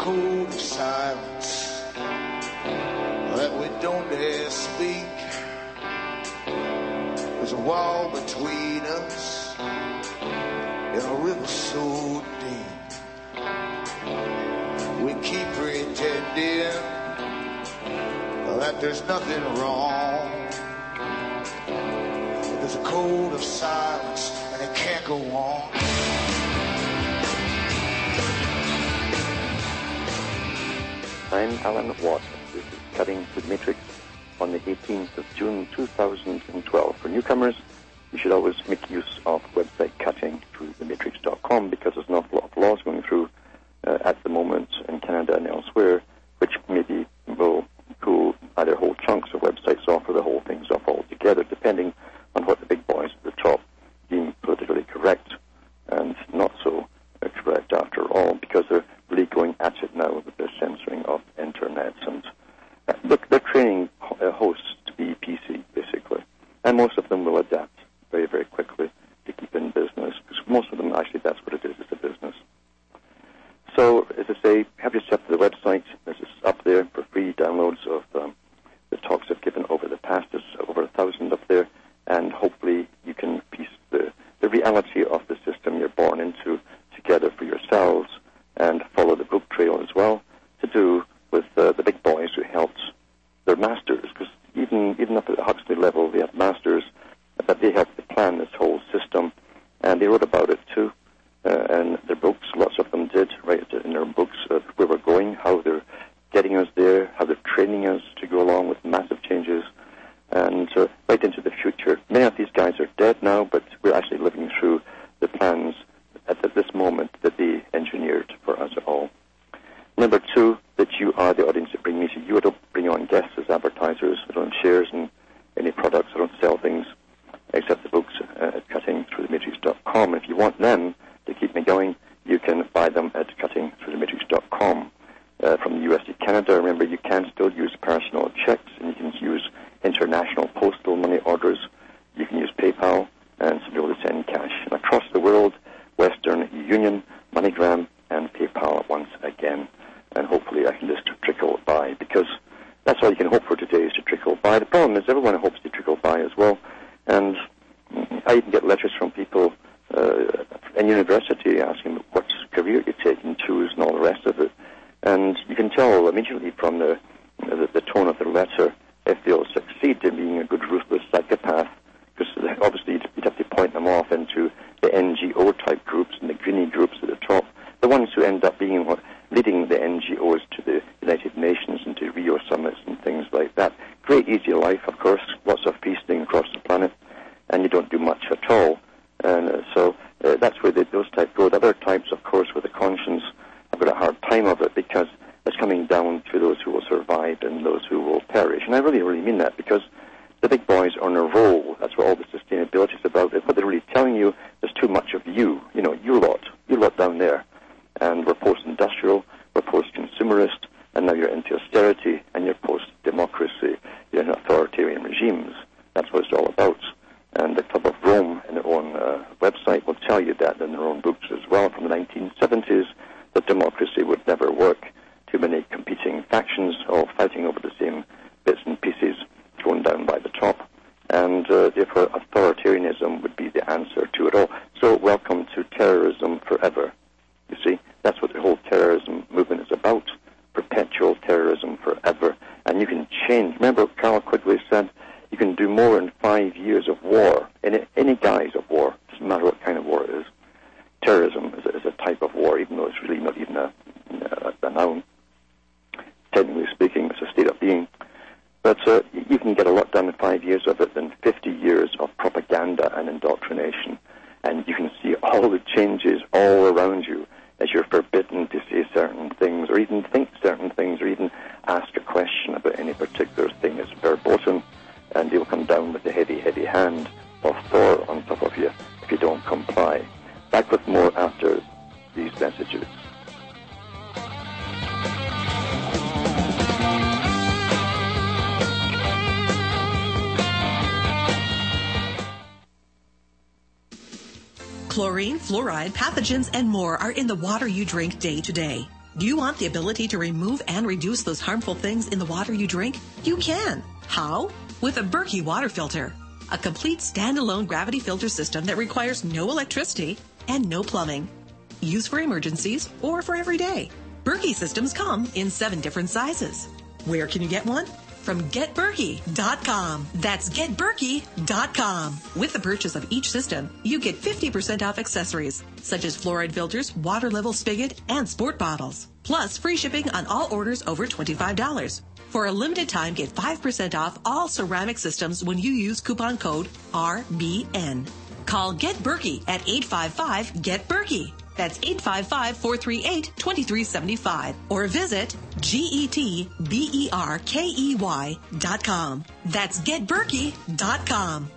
code of silence that we don't dare speak. There's a wall between us in a river so deep. We keep pretending that there's nothing wrong. There's a code of silence and it can't go on. I'm Alan Watt. This is Cutting Through the Matrix on the 18th of June 2012. For newcomers, you should always make use of website cuttingthroughthematrix.com because there's an awful lot of laws going through at the moment in Canada and elsewhere, which maybe will pull either whole chunks of websites off or the whole things off altogether, depending on what the big boys at the top deem politically correct and not so correct after all, because they're really going at it now with their censoring of internet. And look, they're training hosts to be PC, basically. And most of them will adapt very, very quickly to keep in business, because most of them, actually, that's what it is, it's a business. So, as I say, have yourself to the website. This is up there for free downloads of the talks I've given over the past. There's over 1,000 up there, and hopefully you can piece the reality of the system you're born into together for yourselves and follow the book trail as well, to do with the big boys who helped their masters, because even up at the Huxley level, they have masters, but they helped to plan this whole system, and they wrote about it too, and their books, lots of them did, write in their books where we're going, how they're getting us there, how they're training us to go along with massive changes, and right into the future. Many of these guys are dead now, but we're actually living through the plans at this moment that they engineered for us all. Number two, that you are the audience that bring me to you. I don't bring on guests as advertisers. I don't have shares in any products. I don't sell things except the books at cuttingthroughthematrix.com. If you want them to keep me going, you can buy them at cuttingthroughthematrix.com. From the U.S. to Canada, remember, you can still use personal checks, and you can use international postal money orders. You can use PayPal, and some people send cash. And across the world, Western Union, MoneyGram, and PayPal once again. And hopefully I can just trickle by, because that's all you can hope for today, is to trickle by. The problem is everyone hopes to trickle by as well. And I even get letters from people in university asking what career you take and choose and all the rest of it. And you can tell immediately from the tone of their letter if they'll succeed in being a good, ruthless psychopath, because obviously you'd have to point them off into the NGO-type groups and the greenie groups at the top, the ones who end up being leading the NGOs to the United Nations and to Rio summits and things like that. Great, easy life, of course, lots of feasting across the planet, and you don't do much at all. And so that's where those types go. The other types, of course, with a conscience, have got a hard time of it, because it's coming down to those who will survive and those who will perish. And I really, really mean that, because the big boys are on a roll. That's what all the sustainability is about. What they're really telling you, there's too much of you. You lot down there. And we're post-industrial, we're post-consumerist, and now you're into austerity, and you're post-democracy. You're in authoritarian regimes. That's what it's all about. And the Club of Rome, in their own website, will tell you that in their own books as well, from the 1970s, that democracy would never work. Too many competing factions all fighting over the same bits and pieces thrown down by the top. And therefore, authoritarianism would be the answer to it all. So welcome to terrorism forever. You see, that's what the whole terrorism movement is about. Perpetual terrorism forever. And you can change. Remember, Carl Quigley said, you can do more in 5 years of war, in any guise of war. Doesn't matter what kind of war it is. Terrorism is a type of war, even though it's really not even a noun. Technically speaking, it's a state of being. But you can get a lot done in 5 years of it than 50 years of propaganda and indoctrination. And you can see all the changes all around you as you're forbidden to say certain things, or even think certain things, or even ask a question about any particular thing. It's verboten, and they'll come down with the heavy, heavy hand of Thor on top of you if you don't comply. Back with more after these messages. Chlorine, fluoride, pathogens, and more are in the water you drink day to day. Do you want the ability to remove and reduce those harmful things in the water you drink? You can. How? With a Berkey water filter. A complete standalone gravity filter system that requires no electricity and no plumbing. Used for emergencies or for every day. Berkey systems come in 7 different sizes. Where can you get one? From GetBerkey.com. That's GetBerkey.com. With the purchase of each system, you get 50% off accessories, such as fluoride filters, water level spigot, and sport bottles. Plus, free shipping on all orders over $25. For a limited time, get 5% off all ceramic systems when you use coupon code RBN. Call Get Berkey at 855-GET-BERKEY. That's 855-438-2375. Or visit GetBerkey.com. That's GetBerkey.com.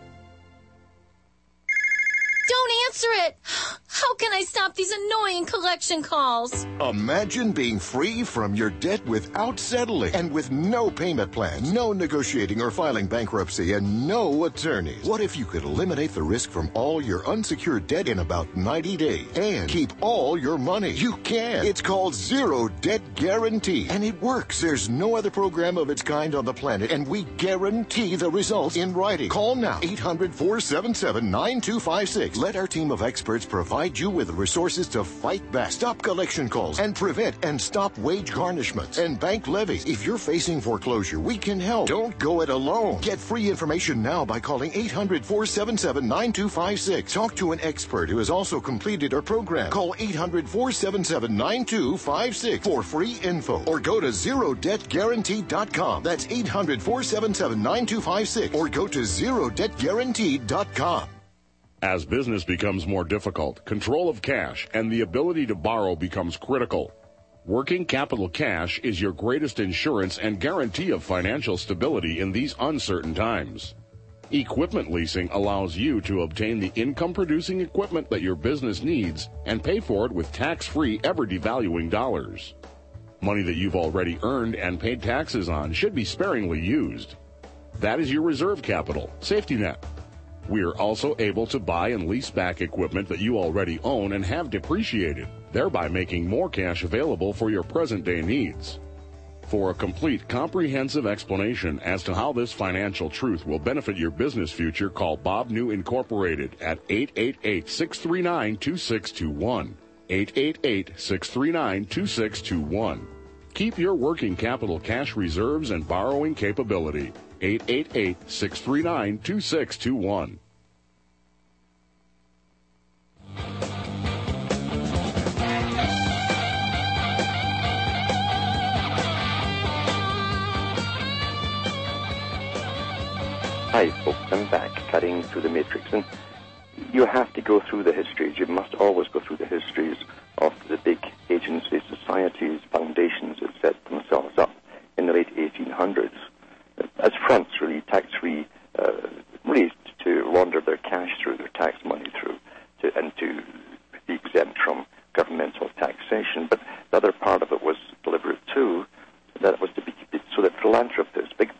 Don't answer it! How can I stop these annoying collection calls? Imagine being free from your debt without settling and with no payment plan, no negotiating or filing bankruptcy, and no attorneys. What if you could eliminate the risk from all your unsecured debt in about 90 days and keep all your money? You can. It's called Zero Debt Guarantee, and it works. There's no other program of its kind on the planet, and we guarantee the results in writing. Call now, 800-477-9256. Let our team of experts provide you with the resources to fight back, stop collection calls, and prevent and stop wage garnishments and bank levies. If you're facing foreclosure, we can help. Don't go it alone. Get free information now by calling 800-477-9256. Talk to an expert who has also completed our program. Call 800-477-9256 for free info, or go to ZeroDebtGuarantee.com. That's 800-477-9256, or go to ZeroDebtGuarantee.com. As business becomes more difficult, control of cash and the ability to borrow becomes critical. Working capital cash is your greatest insurance and guarantee of financial stability in these uncertain times. Equipment leasing allows you to obtain the income-producing equipment that your business needs and pay for it with tax-free, ever-devaluing dollars. Money that you've already earned and paid taxes on should be sparingly used. That is your reserve capital, safety net. We are also able to buy and lease back equipment that you already own and have depreciated, thereby making more cash available for your present-day needs. For a complete, comprehensive explanation as to how this financial truth will benefit your business future, call Bob New Incorporated at 888-639-2621. 888-639-2621. Keep your working capital cash reserves and borrowing capability. 888-639-2621. Hi folks, I'm back cutting through the matrix, and you have to go through the histories. You must always go through the histories of the big agencies, societies, foundations that set themselves up in the late 1800s as fronts, really, tax-free, really to launder their cash through, their tax money through, and to be exempt from governmental taxation. But the other part of it was deliberate too, that was to be so that philanthropists, big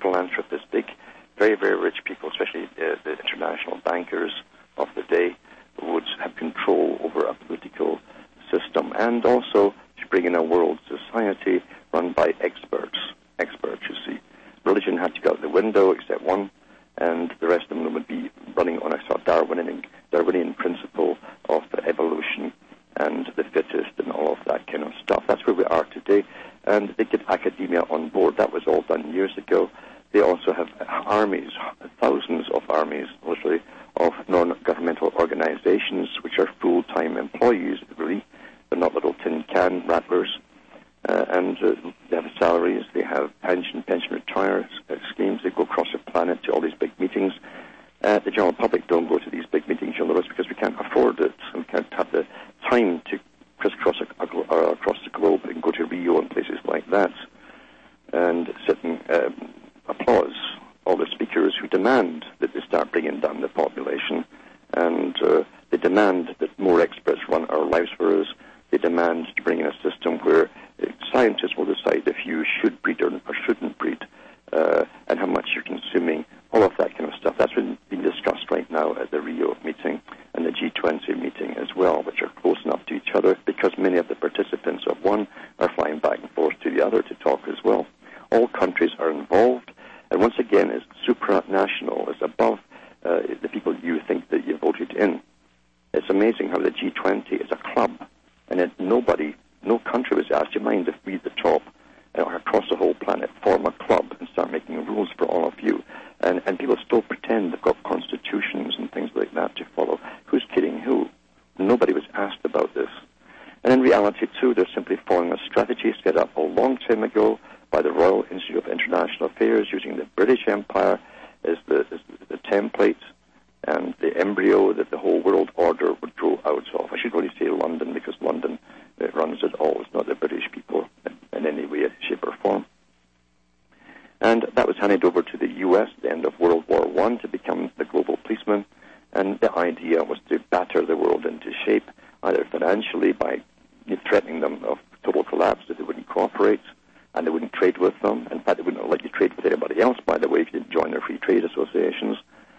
very, very rich people, especially the international bankers of the day, would have control over a political system, and also to bring in a world society run by experts, you see. Religion had to go out the window, except one, and the rest of them would be running on a sort of Darwinian principle of evolution and the fittest and all of that kind of stuff. That's where we are today, and they get academia on board. That was all done years ago. They also have armies, thousands of armies, literally, of non-governmental organizations, which are full-time employees, really. They're not little tin can rattlers. And they have salaries, they have pension retire schemes. They go across the planet to all these big meetings. The general public don't go to these big meetings, you'll notice, because we can't afford it. We can't have the time to crisscross across the globe and go to Rio and places like that and sit and applause all the speakers who demand that they start bringing down the population, and they demand that more experts run our lives for us. They demand to bring in a system where scientists will decide if you should breed or shouldn't breed, and how much you're consuming, all of that kind of stuff. That's been discussed right now at the Rio meeting and the G20 meeting as well, which are close enough to each other because many of the participants of one are flying G20 is a club, and no country was asked, do you mind if we at the top, across the whole planet, form a club and start making rules for all of you? And people still pretend they've got constitutions and things like that to follow. Who's kidding who? Nobody was asked about this. And in reality, too, they're simply following a strategy set up a long time ago by the Royal Institute of International Affairs, using the British Empire as the template and the embryo that the whole world order would grow out of. I should really say London, because London runs it all. It's not the British people in any way, shape, or form. And that was handed over to the U.S. at the end of World War I to become the global policeman. And the idea was to batter the world into shape, either financially by threatening them of total collapse if they wouldn't cooperate, and they wouldn't trade with them. In fact, they wouldn't let you trade with anybody else, by the way, if you didn't join their free trade associations.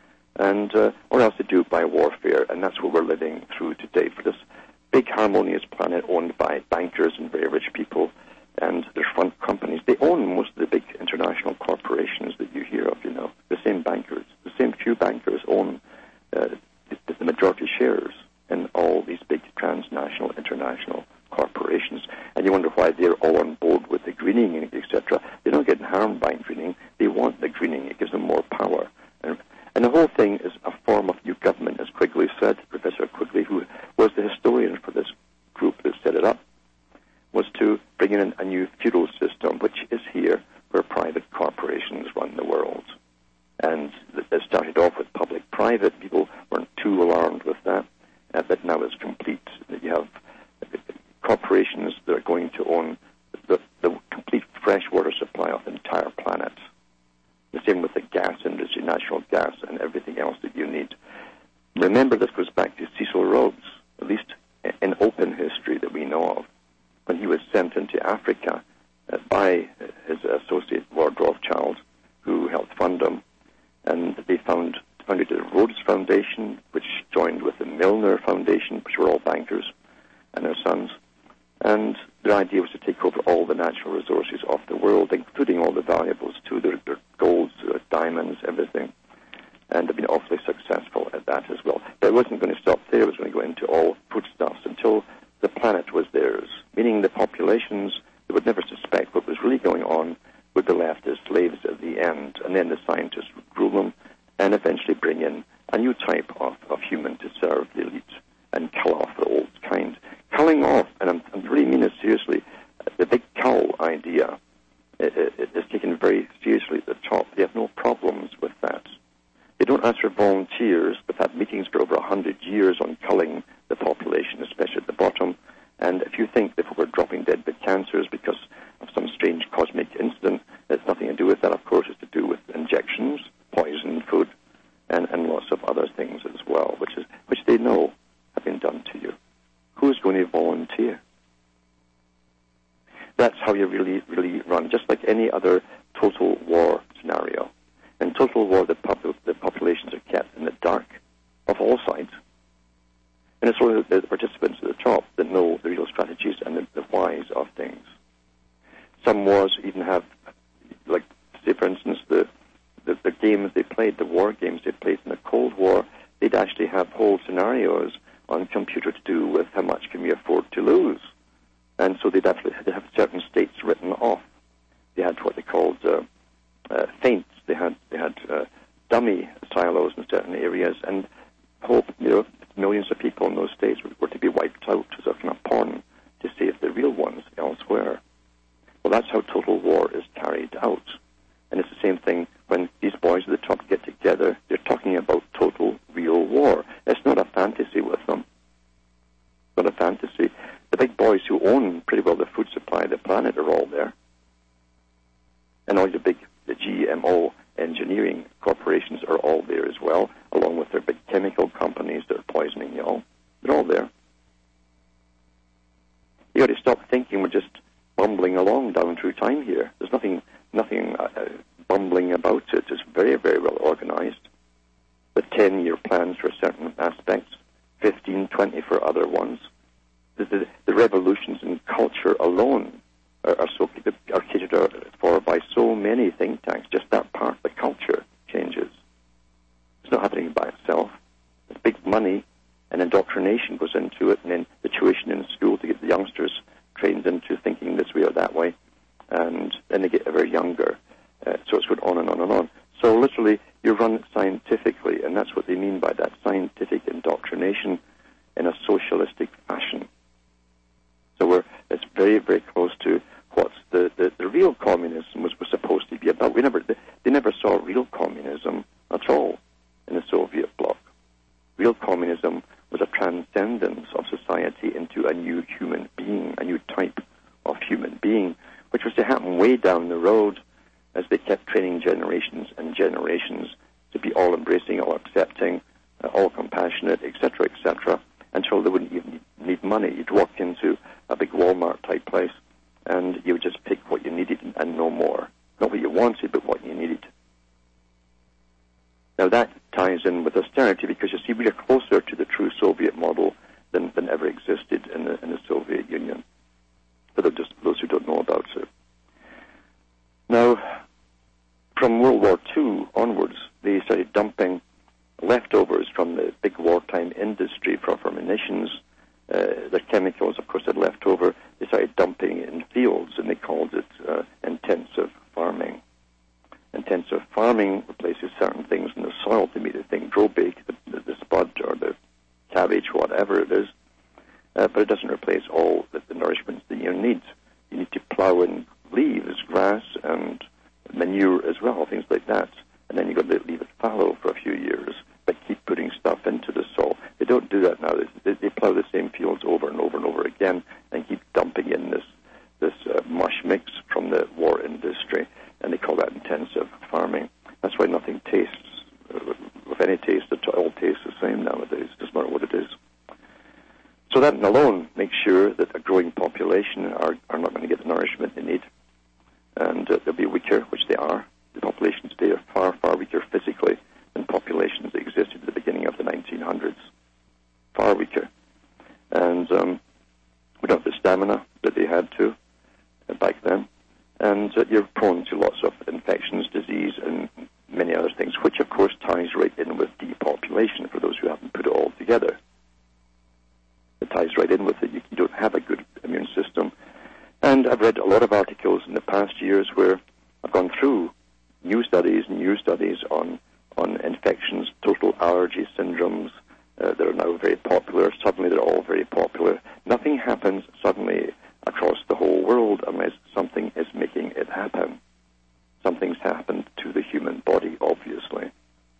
And or else to do it by warfare. And that's what we're living through today, for this big harmonious planet owned by bankers and very rich people and their front companies. They own most of the big international corporations that you hear of, the same bankers. The same few bankers own the majority shares in all these big transnational, international corporations. And you wonder why they're all on board with the greening, etc. They're not getting harmed by greening. They want the greening. It gives them more power. And the whole thing is a form of new government, as Quigley said. Professor Quigley, who was the historian for this group that set it up, was to bring in a new feudal system, which is here, where private corporations run the world. And it started off with public-private. People weren't too alarmed with that, but now it's complete. You have corporations that are going to own the complete freshwater supply of the entire planet. The same with the gas industry, natural gas, and everything else that you need. Remember, this goes back to Cecil Rhodes, at least in open history that we know of, when he was sent into Africa by his associate, Lord Rothschild, who helped fund him. And they founded the Rhodes Foundation, which joined with the Milner Foundation, which were all bankers and their sons. And their idea was to take over all the natural resources of the world, including all the valuables too, their golds, their diamonds, everything. And they've been awfully successful at that as well. But it wasn't going to stop there. It was going to go into all foodstuffs until the planet was theirs, meaning the populations that would never suspect what was really going on would be left as slaves at the end. And then the scientists would rule them and eventually bring in a new type of human to serve the elite and kill off the old kind. Culling off, and I really mean it seriously, the big cull idea is taken very seriously at the top. They have no problems with that. They don't ask for volunteers. They've had meetings for over 100 years on culling the population, especially at the bottom. And if you think that we're dropping dead with cancers because of some strange cosmic incident, it's nothing to do with that, of course. It's to do with injections, poison, food, and lots of other things as well, which they know have been done to you. Who's going to volunteer? That's how you really, really run, just like any other total war scenario. In total war, the populations are kept in the dark of all sides. And it's only the participants at the top that know the real strategies and the whys of things. Some wars even have, like, say, for instance, the games they played, the war games they played in the Cold War, they'd actually have whole scenarios on computer to do with how much can we afford to lose. And so they'd have certain states written off. They had what they called feints. They had dummy silos in certain areas, and millions of people in those states were to be wiped out as a kind of pawn to save the real ones elsewhere. Well, that's how total war is carried out. And it's the same thing when these boys at the top get together. They're talking about total, real war. It's not a fantasy with them. Not a fantasy. The big boys who own pretty well the food supply of the planet are all there. And all the GMO engineering corporations are all there as well, along with their big chemical companies that are poisoning you all. They're all there. You got to stop thinking we're just bumbling along down through time here. There's nothing bumbling about it. It's very, very well organized, with 10-year plans for certain aspects, 15, 20 for other ones. The revolutions in culture alone are catered for by so many think tanks. Just that part of the culture changes. It's not happening by itself. It's big money And indoctrination goes into it, and then the tuition in school to get the youngsters trained into thinking this way or that way, and then they get very younger. So it's going on and on and on. So literally, you run it scientifically, and that's what they mean by that, scientific indoctrination in a socialistic fashion. So it's very, very close to what the real communism was supposed to be about. They never saw real communism at all in the Soviet bloc. Real communism was a transcendence of society into a new human being, a new type of human being, which was to happen way down the road as they kept training generations and generations to be all embracing, all accepting, all compassionate, etc., until they wouldn't even need money. You'd walk into a big Walmart-type place, and you would just pick what you needed and no more. Not what you wanted, but what you needed. Now that ties in with austerity because, you see, we are closer to the true Soviet model than ever existed in the Soviet Union, for those who don't know about it. Now, from World War II onwards, they started dumping leftovers from the big wartime industry for munitions. The chemicals, of course, had left over. They started dumping it in fields, and they called it intensive farming. Intensive farming replaces certain things in the soil to make the thing grow big, the spud or the cabbage, whatever it is, but it doesn't replace all the nourishments that you need. You need to plow in leaves, grass, and manure as well, things like that. And then you've got to leave it fallow for a few years, but keep putting stuff into the soil. They don't do that now. They plow the same fields over and over and over again and keep dumping in this mush mix from the war industry, and they call that intensive farming. That's why nothing tastes, with any taste, it all tastes the same nowadays. It's not what it is. So that alone makes sure that a growing population are not going to get the nourishment they need, and they'll be weaker, which they are. The population today are far, far weaker physically than populations that existed at the beginning of the 1900s. Far weaker. And we don't have the stamina that they had to back then. And you're prone to lots of infections, disease, and many other things, which, of course, ties right in with depopulation for those who haven't put it all together. It ties right in with it. You don't have a good immune system. And I've read a lot of articles in the past years where I've gone through new studies on infections, total allergy syndromes that are now very popular. Suddenly they're all very popular. Nothing happens suddenly across the whole world unless something is making it happen. Something's happened to the human body, obviously.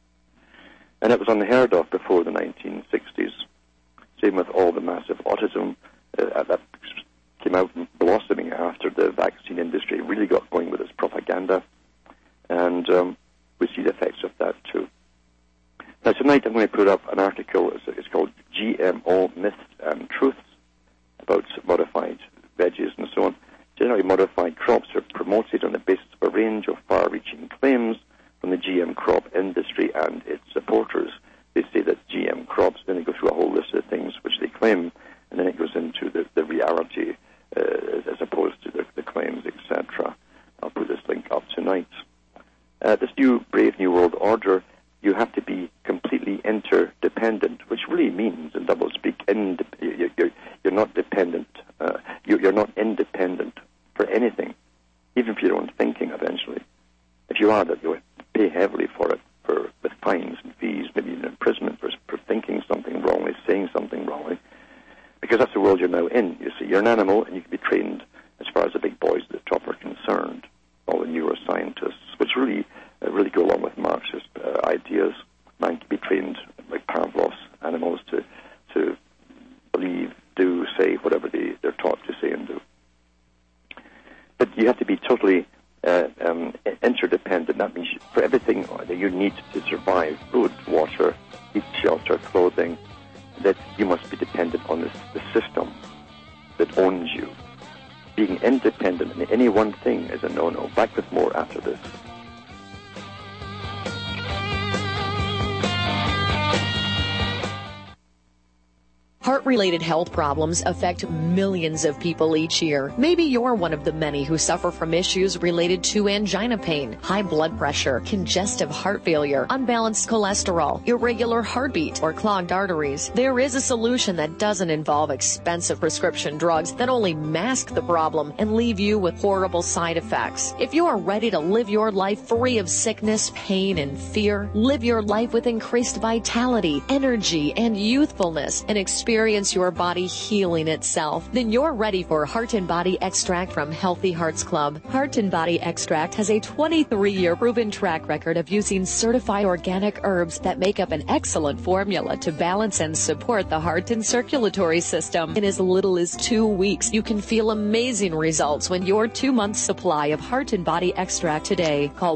And it was unheard of before the 1960s. Same with all the massive autism that came out blossoming after the vaccine industry really got going with its propaganda. And we see the effects of that too. Now tonight I'm going to put up an article, it's called GMO Myths and Truths, about modified veggies and so on. Generally modified crops are promoted on the basis of a range of far-reaching claims from the GM crop industry and its supporters. They say that GM crops, then they go through a whole list of things which they claim, and then it goes into the reality as opposed to the claims, etc. I'll put this link up tonight. This new Brave New World Order, you have to be completely interdependent, which really means, in doublespeak, you're not dependent. You're not independent for anything, even for your own thinking eventually. If you are, that you'll pay heavily for it, with fines and fees, maybe even imprisonment for thinking something wrongly, saying something wrongly, because that's the world you're now in. You see, you're an animal, and you can be trained as far as the big boys at the top are concerned, all the neuroscientists, which really go along with Marxist ideas. Man can be trained like Pavlov's animals to believe, do, say whatever they're taught to say and do. But you have to be totally interdependent. That means for everything that you need to survive, food, water, heat, shelter, clothing, that you must be dependent on the system that owns you. Being independent in any one thing is a no-no. Back with more after this. Heart-related health problems affect millions of people each year. Maybe you're one of the many who suffer from issues related to angina pain, high blood pressure, congestive heart failure, unbalanced cholesterol, irregular heartbeat, or clogged arteries. There is a solution that doesn't involve expensive prescription drugs that only mask the problem and leave you with horrible side effects. If you are ready to live your life free of sickness, pain, and fear, live your life with increased vitality, energy, and youthfulness, and experience your body healing itself, then you're ready for Heart and Body Extract from Healthy Hearts Club. Heart and Body Extract has a 23-year proven track record of using certified organic herbs that make up an excellent formula to balance and support the heart and circulatory system. In as little as 2 weeks, you can feel amazing results when your 2-month supply of Heart and Body Extract today. Call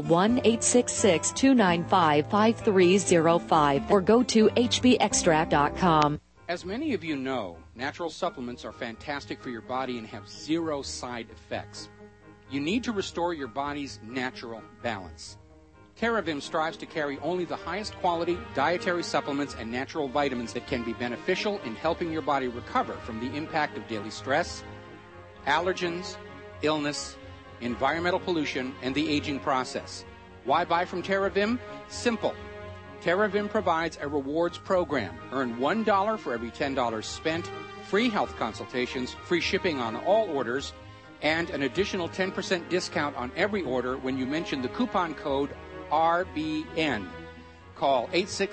1-866-295-5305 or go to hbextract.com. As many of you know, natural supplements are fantastic for your body and have zero side effects. You need to restore your body's natural balance. TerraVim strives to carry only the highest quality dietary supplements and natural vitamins that can be beneficial in helping your body recover from the impact of daily stress, allergens, illness, environmental pollution, and the aging process. Why buy from TerraVim? Simple. TerraVim provides a rewards program. Earn $1 for every $10 spent, free health consultations, free shipping on all orders, and an additional 10% discount on every order when you mention the coupon code RBN. Call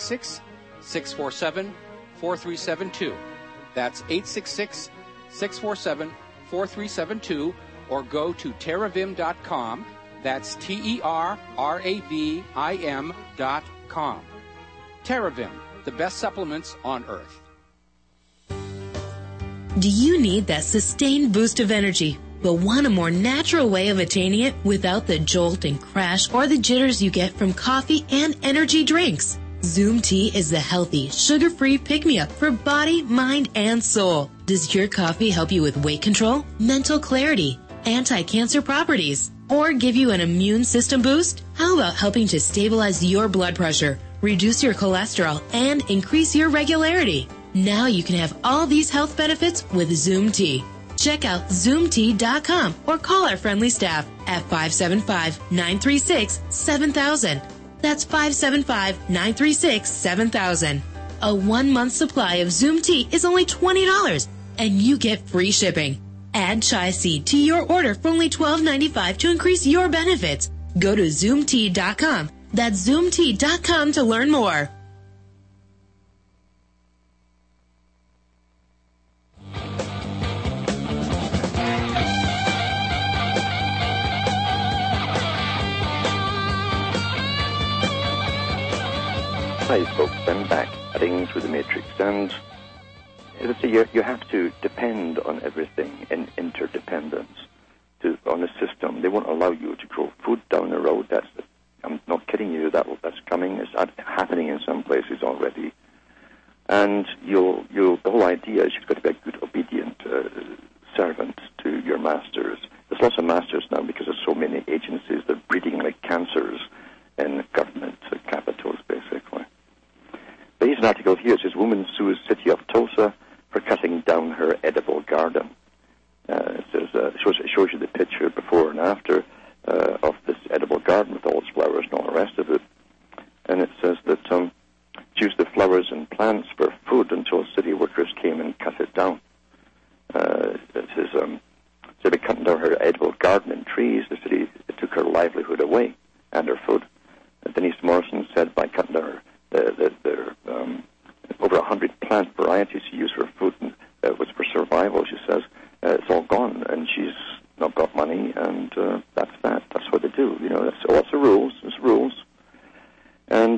866-647-4372. That's 866-647-4372, or go to terravim.com. That's TerraVim.com. TerraVim, the best supplements on earth. Do you need that sustained boost of energy, but want a more natural way of attaining it without the jolt and crash or the jitters you get from coffee and energy drinks? Zoom Tea is the healthy, sugar-free pick-me-up for body, mind, and soul. Does your coffee help you with weight control, mental clarity, anti-cancer properties, or give you an immune system boost? How about helping to stabilize your blood pressure, reduce your cholesterol, and increase your regularity? Now you can have all these health benefits with Zoom Tea. Check out ZoomTea.com or call our friendly staff at 575-936-7000. That's 575-936-7000. A 1-month supply of Zoom Tea is only $20, and you get free shipping. Add chai seed to your order for only $12.95 to increase your benefits. Go to ZoomTea.com. That's ZoomTea.com to learn more. Hi folks, I'm back cutting through the matrix, and as I say, you have to depend on everything in interdependence on the system. They won't allow you to grow food down the road. I'm not kidding you. That's coming. It's happening in some places already. And the whole idea is you've got to be a good, obedient servant to your masters. There's lots of masters now because there's so many agencies that are breeding like cancers in government capitals, basically. But here's an article here. It says, woman sues city of Tulsa for cutting down her edible garden. It shows you the picture before and after of this edible garden with all its flowers and all the rest of it. And it says that she used the flowers and plants for food until city workers came and cut it down. It says, so by cutting down her edible garden and trees, the city took her livelihood away and her food. Denise Morrison said by cutting down her over 100 plant varieties she used for food and was for survival, she says, it's all gone, and she's not got money, and that's that. That's what they do. You know, that's lots of rules. There's rules. And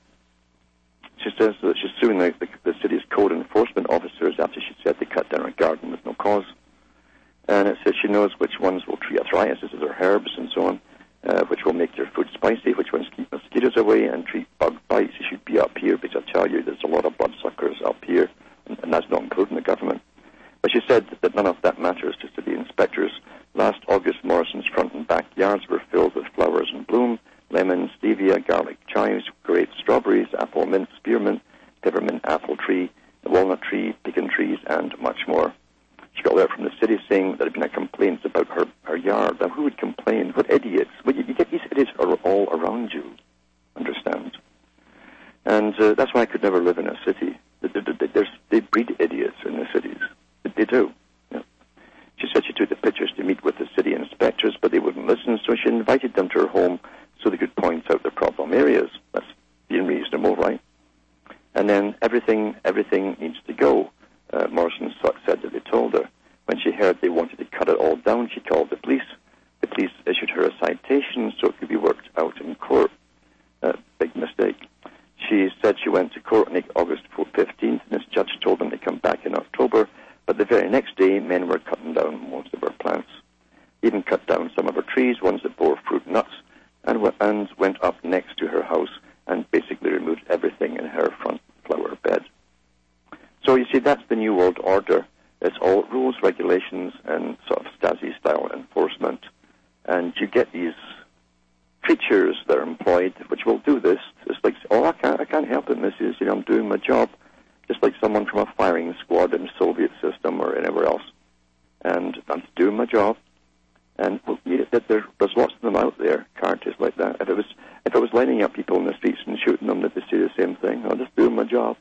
she says that she's suing the city's code enforcement officers after she said they cut down her garden with no cause. And it says she knows which ones will treat arthritis, as are herbs and so on, which will make your food spicy, which ones keep mosquitoes away and treat bug bites. You should be up here, because I tell you, there's a lot of bloodsuckers up here, and that's not including the government. But she said that none of that matters to city inspectors. Last August, Morrison's front and back yards were filled with flowers in bloom, lemons, stevia, garlic chives, grapes, strawberries, apple mint, spearmint, peppermint apple tree, walnut tree, pecan trees, and much more. She got a letter from the city saying there had been a complaint about her yard. Now, who would complain? What idiots? Well, you get these idiots are all around you, understand? And that's why I could never live in a city. They breed idiots in the cities. They do. Yeah. She said she took the pictures to meet with the city inspectors, but they wouldn't listen, so she invited them to her home so they could point out the problem areas. That's being reasonable, right? And then everything needs to go. Morrison said that they told her. When she heard they wanted to cut it all down, she called the police. The police issued her a citation so it could be worked out in court. Big mistake. She said she went to court on August 15th, and this judge told them to come back in October, but the very next day, men were cutting down most of her plants. Even cut down some of her trees, ones that bore fruit and nuts, and went up next to her house and basically removed everything in her front flower bed. So you see, that's the New World Order. It's all rules, regulations, and sort of Stasi-style enforcement. And you get these creatures that are employed, which will do this. It's like, I can't help it, Mrs. I'm doing my job. Just like someone from a firing squad in the Soviet system or anywhere else. And I'm doing my job. And there's lots of them out there, characters like that. If it was lining up people in the streets and shooting them, they'd say the same thing. I'm just doing my job.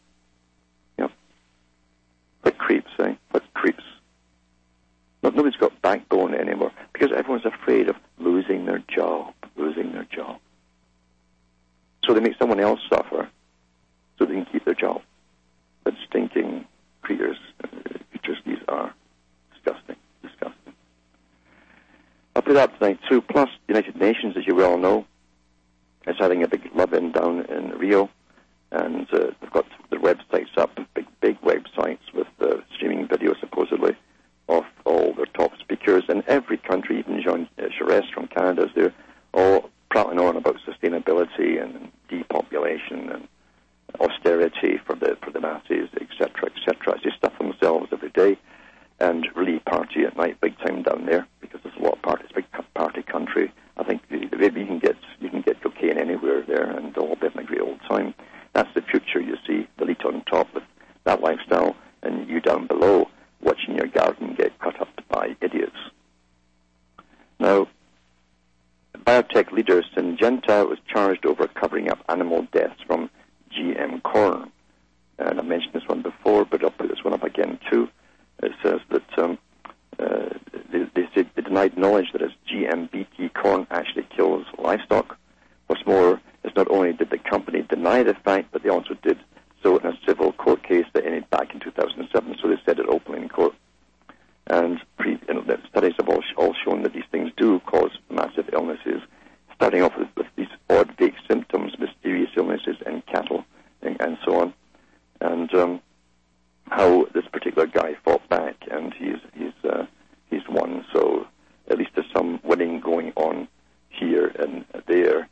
What creeps, eh? What creeps? Nobody's got backbone anymore because everyone's afraid of losing their job. So they make someone else suffer so they can keep their job. But stinking creatures these are. Disgusting. I'll put that tonight too. Plus, the United Nations, as you well know, is having a big love-in down in Rio. And they've got their websites up, big websites with streaming video, supposedly, of all their top speakers. And every country, even Jean Jaurès from Canada, is there, all prattling on about sustainability and depopulation and austerity for the masses, etc., etc. They stuff themselves every day and really party at night big time down there because there's a lot of parties. Big party country. I think maybe you can get cocaine anywhere there and all having a great old time. That's the future, you see, the elite on top with that lifestyle, and you down below watching your garden get cut up by idiots. Now, biotech leader Syngenta was charged over covering up animal deaths from GM corn. And I mentioned this one before, but I'll put this one up again too. It says that they denied knowledge that its GM BT corn actually kills livestock. What's more, it's not only did the company deny the fact, but they also did so in a civil court case that ended back in 2007, so they said it openly in court. And the studies have all shown that these things do cause massive illnesses, starting off with these odd, vague symptoms, mysterious illnesses in cattle, and so on. And how this particular guy fought back, and he's won, so at least there's some winning going on here and there.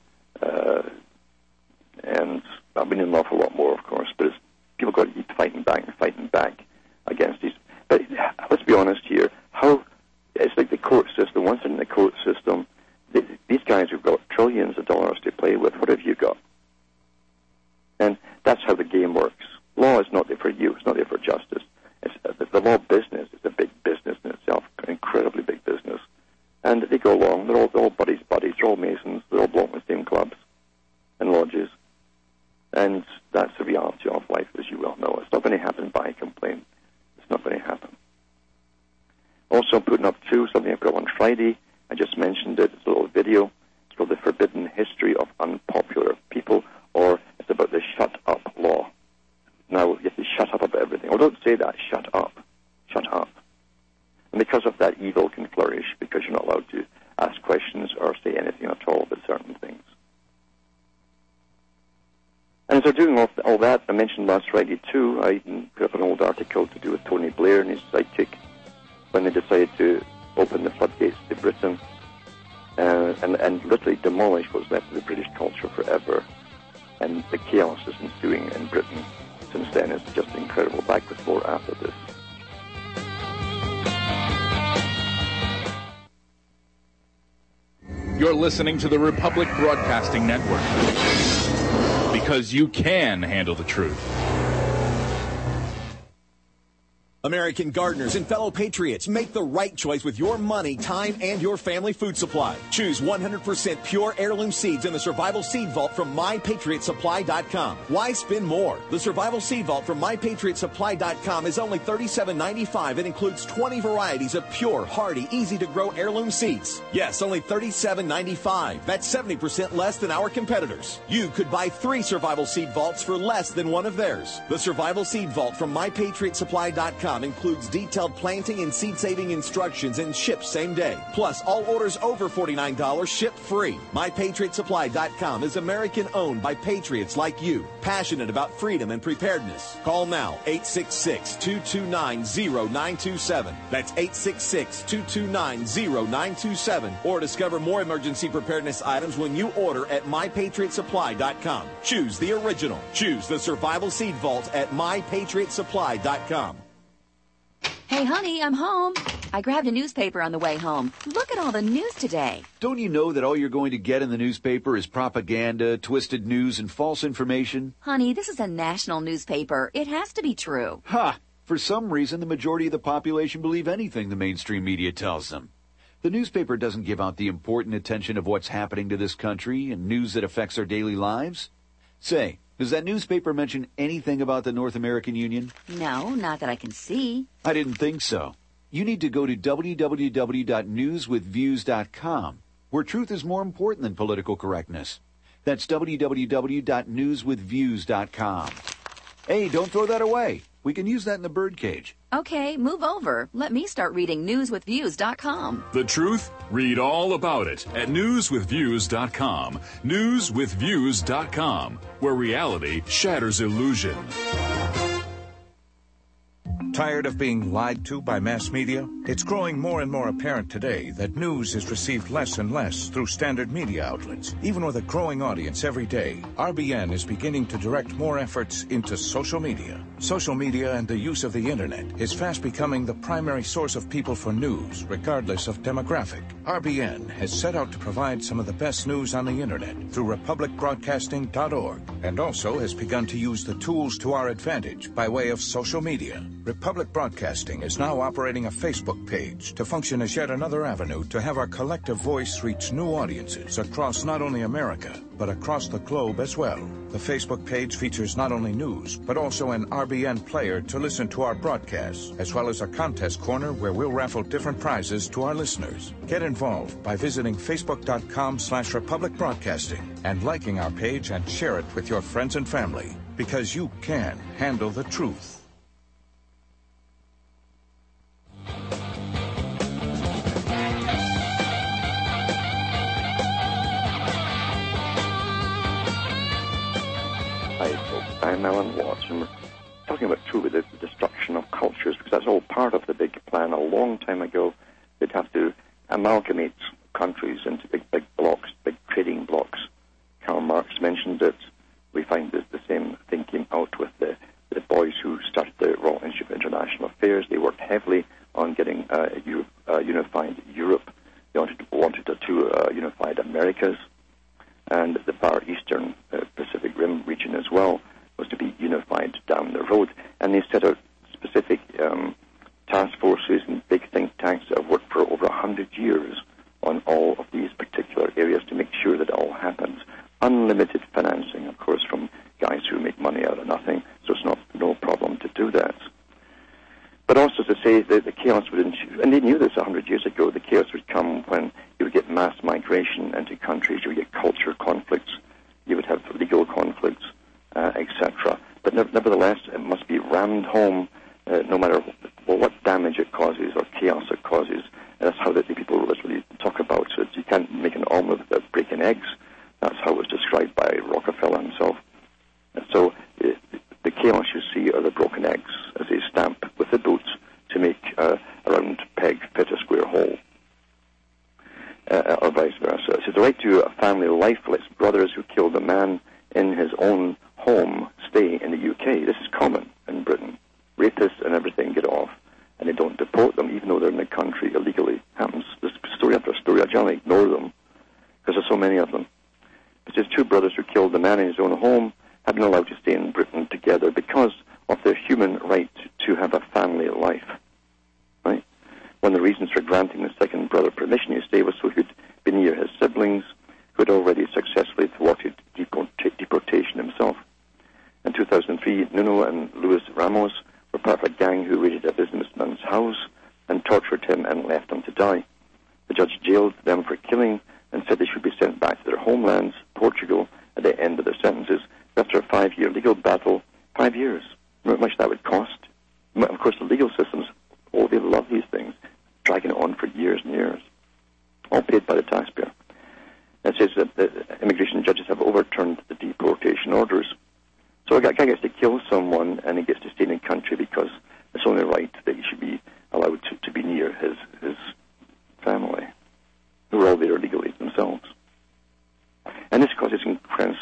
And I've been in an awful lot more, of course, but people got to keep fighting back against these. But let's be honest here. It's like the court system. Once in the court system, these guys who've got trillions of dollars to play with, what have you got? And that's how the game works. Law is not there for you. It's not there for justice. The law business is a big business in itself, an incredibly big business. And they go along. They're all buddies. They're all Masons. They all belong to the same clubs and lodges. And that's the reality of life, as you well know. It's not going to happen by complaint. It's not going to happen. Also, I'm putting up too something I put up on Friday. I just mentioned it. It's a little video. It's called The Forbidden History of Unpopular People, or it's about the shut up law. Now, you have to shut up about everything. Oh, don't say that. Shut up. Shut up. And because of that, evil can flourish, because you're not allowed to ask questions or say anything at all about certain things. And as they're doing all that, I mentioned last Friday too, I put up an old article to do with Tony Blair and his sidekick when they decided to open the floodgates to Britain and literally demolish what's left of the British culture forever. And the chaos is ensuing in Britain since then is just incredible. Back with more after this. You're listening to the Republic Broadcasting Network, because you can handle the truth. American gardeners and fellow patriots, make the right choice with your money, time, and your family food supply. Choose 100% pure heirloom seeds in the Survival Seed Vault from MyPatriotSupply.com. Why spend more? The Survival Seed Vault from MyPatriotSupply.com is only $37.95 and includes 20 varieties of pure, hardy, easy-to-grow heirloom seeds. Yes, only $37.95. That's 70% less than our competitors. You could buy 3 Survival Seed Vaults for less than one of theirs. The Survival Seed Vault from MyPatriotSupply.com includes detailed planting and seed-saving instructions and ships same day. Plus, all orders over $49 ship free. MyPatriotSupply.com is American-owned by patriots like you, passionate about freedom and preparedness. Call now, 866-229-0927. That's 866-229-0927. Or discover more emergency preparedness items when you order at MyPatriotSupply.com. Choose the original. Choose the Survival Seed Vault at MyPatriotSupply.com. Hey, honey, I'm home. I grabbed a newspaper on the way home. Look at all the news today. Don't you know that all you're going to get in the newspaper is propaganda, twisted news, and false information? Honey, this is a national newspaper. It has to be true. Ha! For some reason, the majority of the population believe anything the mainstream media tells them. The newspaper doesn't give out the important attention of what's happening to this country and news that affects our daily lives. Say, does that newspaper mention anything about the North American Union? No, not that I can see. I didn't think so. You need to go to www.newswithviews.com, where truth is more important than political correctness. That's www.newswithviews.com. Hey, don't throw that away. We can use that in the birdcage. Okay, move over. Let me start reading newswithviews.com. The truth? Read all about it at newswithviews.com. Newswithviews.com, where reality shatters illusion. Tired of being lied to by mass media? It's growing more and more apparent today that news is received less and less through standard media outlets. Even with a growing audience every day, RBN is beginning to direct more efforts into social media. Social media and the use of the internet is fast becoming the primary source of people for news, regardless of demographic. RBN has set out to provide some of the best news on the internet through republicbroadcasting.org, and also has begun to use the tools to our advantage by way of social media. Republic Broadcasting is now operating a Facebook page to function as yet another avenue to have our collective voice reach new audiences across not only America, but across the globe as well. The Facebook page features not only news, but also an RBN player to listen to our broadcasts, as well as a contest corner where we'll raffle different prizes to our listeners. Get involved by visiting facebook.com/Republic Broadcasting and liking our page and share it with your friends and family, because you can handle the truth. I'm Alan Watts, and we're talking about truly the destruction of cultures, because that's all part of the big plan. A long time ago, they'd have to amalgamate countries into big blocks, big trading blocks. Karl Marx mentioned it. We find the same thing came out with the boys who started the Royal Institute of International Affairs. They worked heavily on getting a unified Europe. They wanted two unified Americas, and the Far Eastern Pacific Rim region as well was to be unified down the road. And they set out specific task forces and big think tanks that have worked for over 100 years on all of these particular areas to make sure that it all happens. Unlimited financing, of course, from guys who make money out of nothing, so it's no problem to do that. But also to say that the chaos would ensue, and they knew this 100 years ago, the chaos would come when you would get mass migration into countries, you would get culture conflicts, you would have legal conflicts, etc. But nevertheless, it must be rammed home, no matter what damage it causes or chaos it causes. And that's how the people literally talk about it. You can't make an omelet without breaking eggs. That's how it was described by Rockefeller himself. And so the chaos you see are the broken eggs as they stamp with the boots to make a round peg fit a square hole, or vice versa. So the right to a family life lets brothers who killed a man in his own home stay in the UK. This is common in Britain. Rapists and everything get off, and they don't deport them, even though they're in the country illegally. Happens. There's story after story. I generally ignore them because there's so many of them. But just two brothers who killed a man in his own home have been allowed to stay in Britain together because of their human right to have a family life. reasons for granting the second brother permission to stay was so he'd be near his siblings, who had already successfully thwarted deportation himself. In 2003, Nuno and Luis Ramos were part of a gang who raided a businessman's house and tortured him and left him to die. The judge jailed them for killing and said they should be sent back to their homelands, Portugal, at the end of their sentences. After a 5-year legal battle, 5 years. How much that would cost? Of course, the legal systems, they love these things, dragging it on for years and years, all paid by the taxpayer. It says that the immigration judges have overturned the deportation orders. So a guy gets to kill someone and he gets to stay in the country because it's only right that he should be allowed to be near his family, who are all there illegally themselves. And this causes intense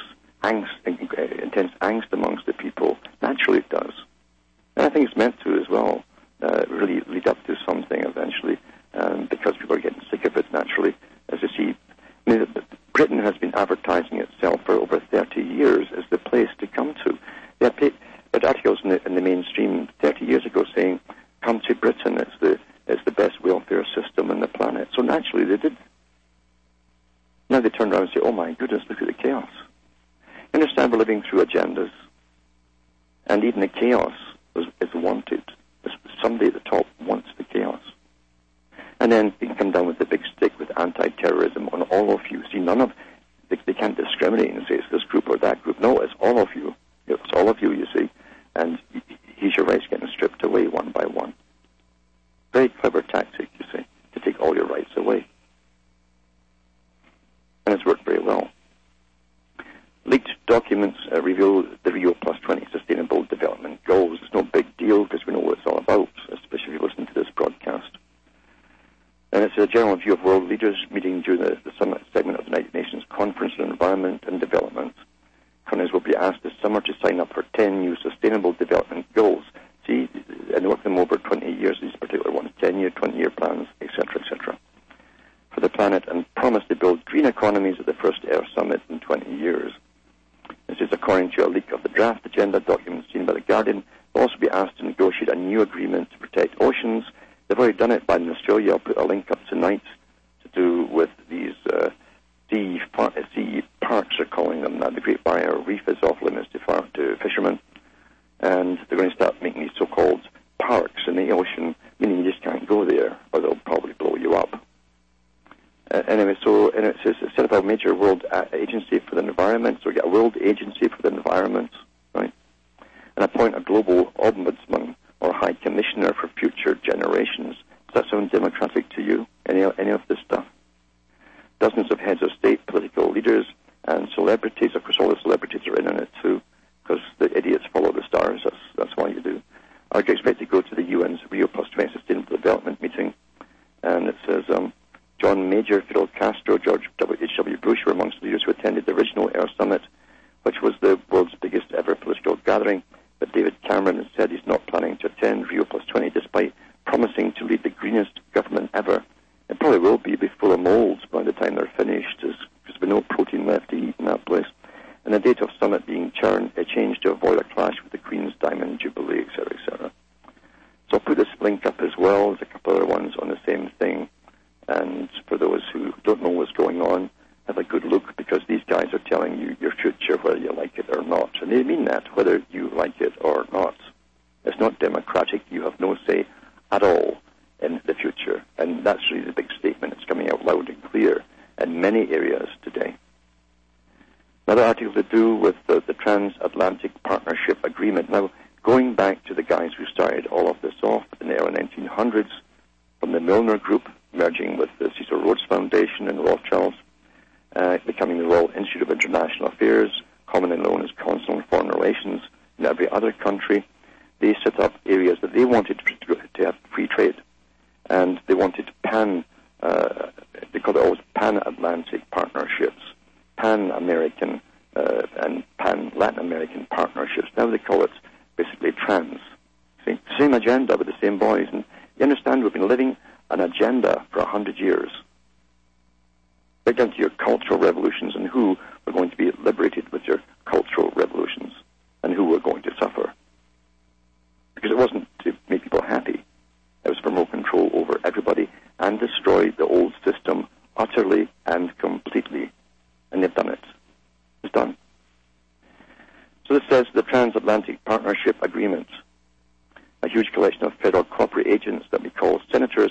angst amongst the people. Naturally it does. And I think it's meant to as well, really lead up to something eventually, because people are getting sick of it naturally. As you see, Britain has been advertising itself for over 30 years as the place to come to. They had articles in the mainstream 30 years ago saying, come to Britain, it's the best welfare system on the planet. So naturally they did. Now they turn around and say, oh my goodness, look at the chaos. You understand, we're living through agendas. And even the chaos is wanted. Somebody at the top wants the chaos. And then they can come down with the big stick with anti-terrorism on all of you. See, they can't discriminate and say it's this group or that group. No, it's all of you. It's all of you, you see. And here's your rights getting stripped away one by one. Very clever tactic, you see, to take all your rights away. And it's worked very well. Leaked documents reveal the Rio Plus 20 Sustainable Development Goals. It's no big deal because we know what it's all about, especially if you listen to this broadcast. And it's a general view of world leaders meeting during the summit segment of the United Nations Conference on Environment and Development. Countries will be asked this summer to sign up for 10 new Sustainable Development Goals. See, and work them over 20 years, these particular ones, 10-year, 20-year plans, etc., for the planet, and promise to build green economies at the first Earth Summit in 20 years. This is according to a leak of the draft agenda document seen by The Guardian. They'll also be asked to negotiate a new agreement to protect oceans. They've already done it in Australia. I'll put a link up tonight to do with these sea parks, are calling them. The Great Barrier Reef is off limits to fishermen. And they're going to start making these so-called parks in the ocean, meaning you just can't go there or they'll probably blow you up. Anyway, and it says set up a major world agency for the environment. So we get a world agency for the environment, right? And appoint a global ombudsman or high commissioner for future generations. Does that sound democratic to you? Any of this stuff? Dozens of heads of state, political leaders, and celebrities. Of course, all the celebrities are in on it too, because the idiots follow the stars. That's why you do. Are expected to go to the UN's Rio Plus 20 Sustainable Development meeting, and it says John Major, Fidel Castro, George H.W. Bush were amongst the leaders who attended the original Earth Summit, which was the world's biggest ever political gathering. But David Cameron has said he's not planning to attend Rio Plus 20, despite promising to lead the greenest government ever. It probably will be full of molds by the time they're finished, because there's no protein left to eat in that place. And the date of summit being changed to avoid a clash with the Queen's Diamond Jubilee, etc., etc. So I'll put this link up as well. There's a couple other ones on the same thing. And for those who don't know what's going on, have a good look, because these guys are telling you your future, whether you like it or not. And they mean that, whether you like it or not. It's not democratic. You have no say at all in the future. And that's really the big statement. It's coming out loud and clear in many areas today. Another article to do with the Transatlantic Partnership Agreement. Now, going back to the guys who started all of this off in the early 1900s, from the Milner Group, merging with the Cecil Rhodes Foundation and the Rothschilds, becoming the Royal Institute of International Affairs, commonly known as Consular Foreign Relations, in every other country. They set up areas that they wanted to have free trade, and they wanted they called it always pan-Atlantic partnerships, pan-American and pan-Latin American partnerships. Now they call it basically trans. See, same agenda with the same boys. And you understand, we've been living an agenda for 100 years. Right down to your cultural revolutions and who were going to be liberated with your cultural revolutions and who were going to suffer. Because it wasn't to make people happy. It was for more control over everybody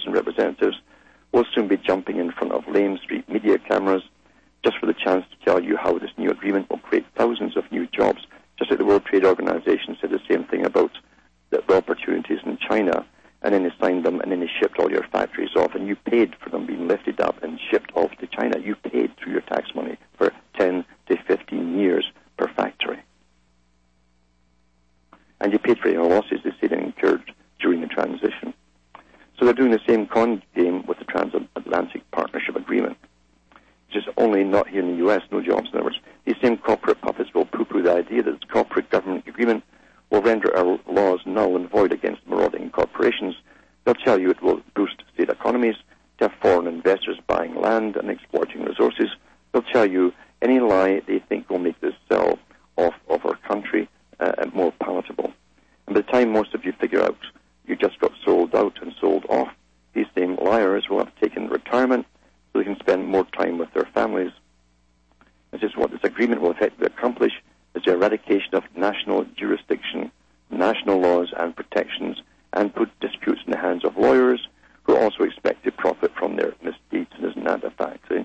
and representatives will soon be jumping in front of lame street media cameras just for the chance to tell you how this new agreement will create thousands of new jobs, just like the World Trade Organization said the same thing about the opportunities in China, and then they signed them, and then they shipped all your factories off, and you paid for them being lifted up and shipped off to China. You paid through your tax money for 10 to 15 years per factory. And you paid for any losses they say they incurred during the transition. So they're doing the same con game with the Transatlantic Partnership Agreement, which is only not here in the U.S., no jobs. In other words, these same corporate puppets will poo-poo the idea that this corporate government agreement will render our laws null and void against marauding corporations. They'll tell you it will boost state economies, to have foreign investors buying land and exploiting resources. They'll tell you any lie they think will make this sell off of our country more palatable. And by the time most of you figure out you just got sold out and sold off, these same liars will have taken retirement so they can spend more time with their families. This is what this agreement will effectively accomplish, is the eradication of national jurisdiction, national laws and protections, and put disputes in the hands of lawyers who also expect to profit from their misdeeds. And isn't that a fact, eh?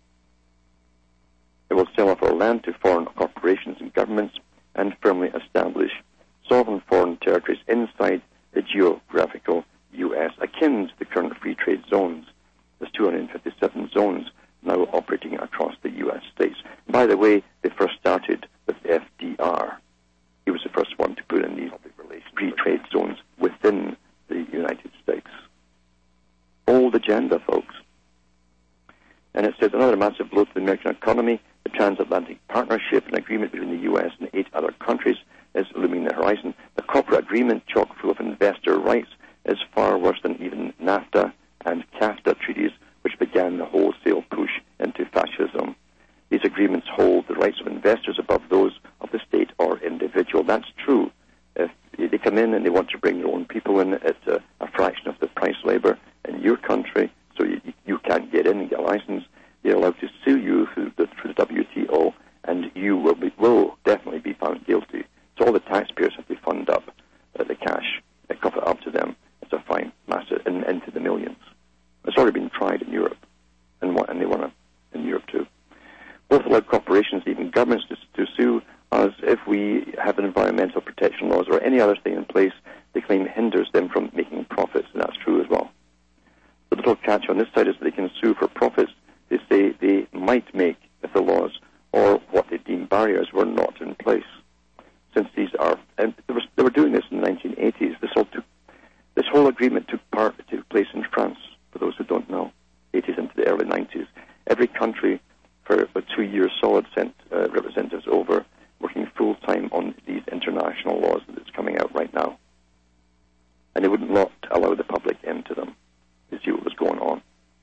It will sell off our land to foreign corporations and governments and firmly establish sovereign foreign territories inside the geographical U.S., akin to the current free trade zones. There's 257 zones now operating across the U.S. states. By the way, they first started with FDR. He was the first one to put in these public relations free trade zones within the United States. Old agenda, folks. And it says another massive blow to the American economy. The Transatlantic Partnership, an agreement between the U.S. and 8 other countries, is looming the horizon. The corporate agreement, chock full of investor rights, is far worse than even NAFTA and CAFTA treaties, which began the wholesale push into fascism. These agreements hold the rights of investors above those of the state or individual. That's true. If they come in and they want to bring their own people in at a fraction of the price labor in your country, so you can't get in and get a license, they're allowed to sue you through the WTO, and you will definitely be found guilty. So all the taxpayers have to fund up the cash, cough it up to them. It's a fine, massive, and into the millions. It's already been tried in Europe, and they want to in Europe too. Both allow corporations, even governments, to sue us if we have environmental protection laws or any other thing in place they claim hinders them from making profits, and that's true as well. The little catch on this side is that they can sue for profits they say they might make if the laws or what they deem barriers were not in place. Since these are, and they were doing this in the 1980s. This whole agreement took place in France. For those who don't know, 80s into the early 90s. Every country for about 2 years solid sent representatives over, working full time on these international laws that's coming out right now, and they wouldn't allow the public into them to see what was going on.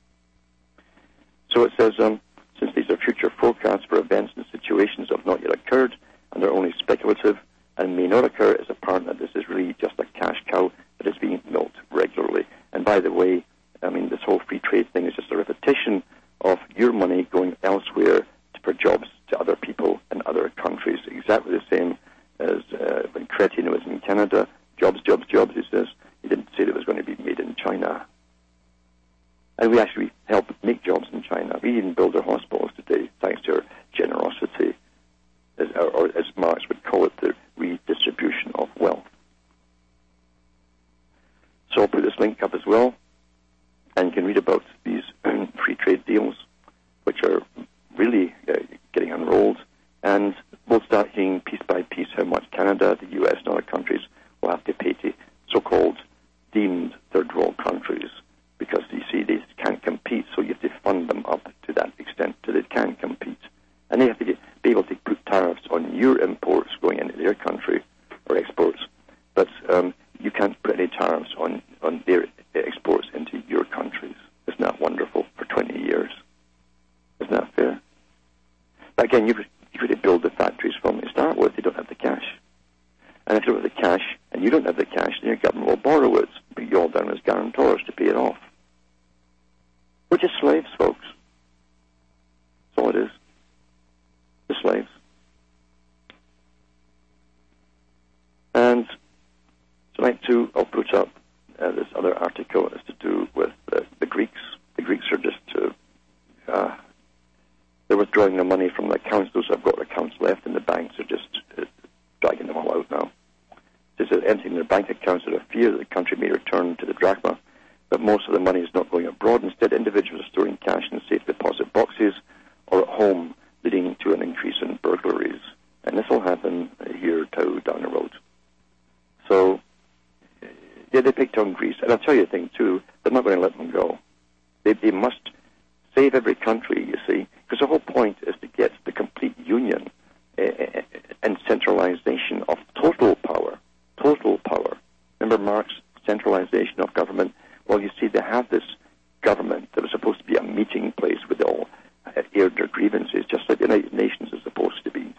So it says, since these are future forecasts for events and situations that have not yet occurred and are only speculative and may not occur, it's apparent that this is really just a cash cow that is being milked regularly. And by the way, I mean, this whole free trade thing is just a repetition of your money going elsewhere for jobs to other people in other countries. Exactly the same as when Chrétien was in Canada. Jobs, jobs, jobs, he says. He didn't say that it was going to be made in China. And we actually help make jobs in China. We even build our hospitals today, thanks to our generosity, or as Marx would call it, the redistribution of wealth. So I'll put this link up as well, and you can read about these free trade deals, which are really getting unrolled, and we'll start seeing piece by piece how much Canada, the U.S., and other countries will have to pay to so-called deemed third world countries, because you see they can't compete, so you have to fund them up to that extent so they can compete. And they have to be able to put tariffs on your imports going into their country, or exports, but you can't put any tariffs on their exports into your countries. Isn't that wonderful? For 20 years. Isn't that fair? But again, you've got to build the factories from the start with. They don't have the cash. And if you don't have the cash, and you don't have the cash, then your government will borrow it, put you all down as guarantors to pay it off. We're just slaves, folks. That's all it is. The slaves. And tonight, too, I'll put up this other article. It's to do with withdrawing the money from the accounts. Those who have got accounts left in the banks are just dragging them all out now. This is emptying their bank accounts out of fear that the country may return to the drachma. But most of the money is not going abroad. Instead, individuals are storing cash in safe deposit boxes or at home, leading to an increase in burglaries. And this will happen a year or two down the road. So, yeah, they picked on Greece. And I'll tell you a thing, too. They're not going to let them go. They must save every country, you see, because the whole point is to get the complete union and centralization of total power. Total power. Remember Marx's centralization of government? Well, you see, they have this government that was supposed to be a meeting place where they all aired their grievances, just like the United Nations is supposed to be.